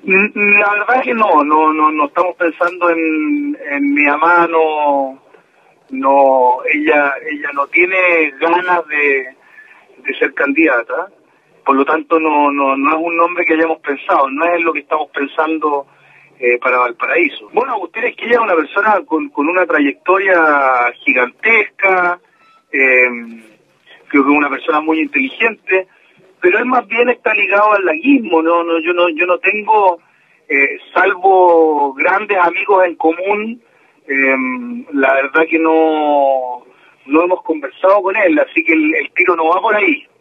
La verdad que no estamos pensando en mi mamá, ella no tiene ganas de ser candidata, por lo tanto no es un nombre que hayamos pensado, no es lo que estamos pensando para Valparaíso. Bueno, Agustín Esquella es una persona con una trayectoria gigantesca, creo que es una persona muy inteligente, pero él más bien está ligado al laguismo, yo no tengo, salvo grandes amigos en común, la verdad que no hemos conversado con él, así que el tiro no va por ahí.